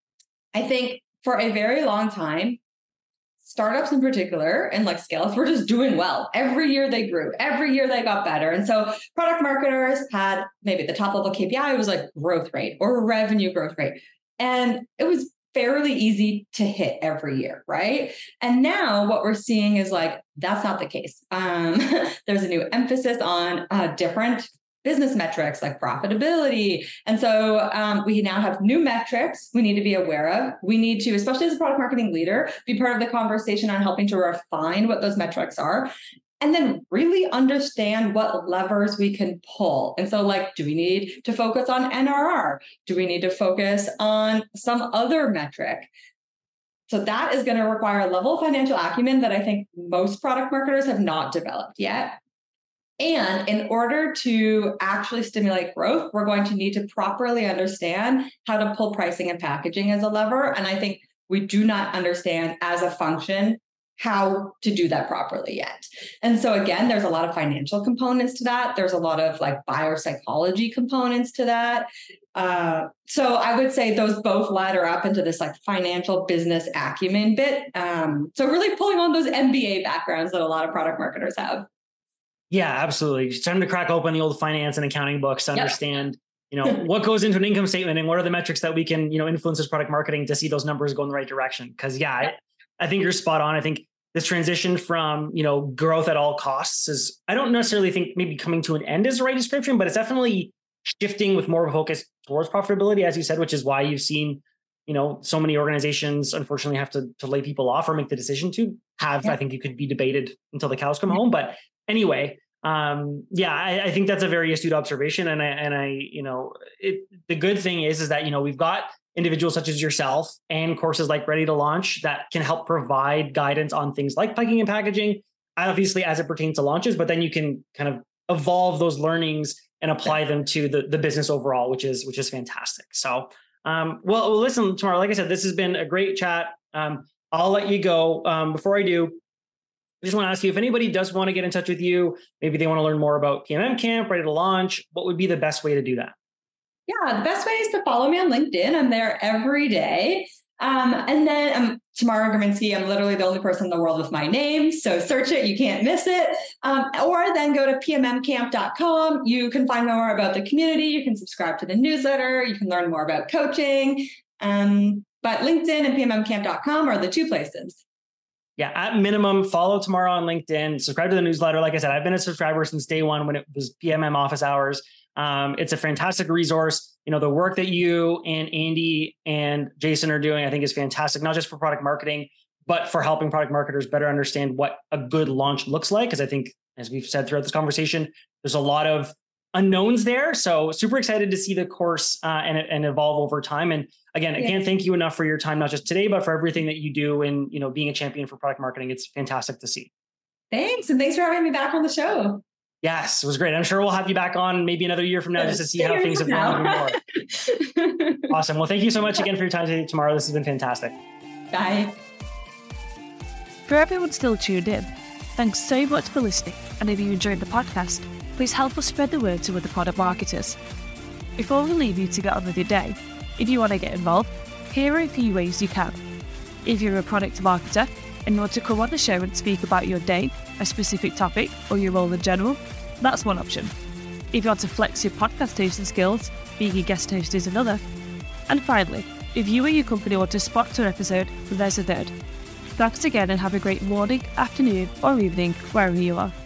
I think for a very long time, startups in particular and like scale-ups were just doing well. Every year they grew, every year they got better. And so product marketers had maybe the top level K P I was like growth rate or revenue growth rate. And it was fairly easy to hit every year, right? And now what we're seeing is like, that's not the case. Um, there's a new emphasis on uh, different business metrics like profitability. And so um, we now have new metrics we need to be aware of. We need to, especially as a product marketing leader, be part of the conversation on helping to refine what those metrics are. And then really understand what levers we can pull. And so like, do we need to focus on N R R? Do we need to focus on some other metric? So that is going to require a level of financial acumen that I think most product marketers have not developed yet. And in order to actually stimulate growth, we're going to need to properly understand how to pull pricing and packaging as a lever. And I think we do not understand as a function how to do that properly yet. And so again, there's a lot of financial components to that. There's a lot of like biopsychology components to that. Uh, so I would say those both ladder up into this like financial business acumen bit. Um, so really pulling on those M B A backgrounds that a lot of product marketers have. Yeah, absolutely. It's time to crack open the old finance and accounting books to understand, yep. you know, what goes into an income statement and what are the metrics that we can, you know, influence as product marketing to see those numbers go in the right direction. Because yeah, yep. I, I think you're spot on. I think this transition from, you know, growth at all costs is, I don't necessarily think maybe coming to an end is the right description, but it's definitely shifting with more of a focus towards profitability, as you said, which is why you've seen, you know, so many organizations unfortunately have to, to lay people off or make the decision to have, yeah. I think it could be debated until the cows come home. But anyway, um, yeah, I, I think that's a very astute observation. And I, and I, you know, it, the good thing is, is that, you know, we've got individuals such as yourself and courses like Ready to Launch that can help provide guidance on things like packing and packaging, obviously as it pertains to launches, but then you can kind of evolve those learnings and apply them to the, the business overall, which is, which is fantastic. So, um, well, well, listen, Tamara, like I said, this has been a great chat. Um, I'll let you go. Um, before I do, I just want to ask you, if anybody does want to get in touch with you, maybe they want to learn more about P M M Camp, Ready to Launch, what would be the best way to do that? Yeah, the best way is to follow me on LinkedIn. I'm there every day. Um, and then I'm Tamara Gurminski. I'm literally the only person in the world with my name. So search it. You can't miss it. Um, or then go to p m m camp dot com. You can find more about the community. You can subscribe to the newsletter. You can learn more about coaching. Um, but LinkedIn and p m m camp dot com are the two places. Yeah, at minimum, follow Tamara on LinkedIn, subscribe to the newsletter. Like I said, I've been a subscriber since day one when it was P M M office hours. Um, it's a fantastic resource. You know, the work that you and Andy and Jason are doing, I think is fantastic, not just for product marketing, but for helping product marketers better understand what a good launch looks like. Because I think, as we've said throughout this conversation, there's a lot of unknowns there. So super excited to see the course uh, and, and evolve over time. And again, I can't thank you enough for your time, not just today, but for everything that you do in, you know, being a champion for product marketing. It's fantastic to see. Thanks. And thanks for having me back on the show. Yes, it was great. I'm sure we'll have you back on maybe another year from now just to see how things have gone even more. Awesome. Well, thank you so much again for your time today, Tamara. This has been fantastic. Bye. For everyone still tuned in, thanks so much for listening. And if you enjoyed the podcast, please help us spread the word to other product marketers. Before we leave you to get on with your day, if you want to get involved, here are a few ways you can. If you're a product marketer and you want to come on the show and speak about your day, a specific topic, or your role in general, that's one option. If you want to flex your podcast hosting skills, being a guest host is another. And finally, if you or your company want to sponsor an episode, there's a third. Thanks again and have a great morning, afternoon, or evening, wherever you are.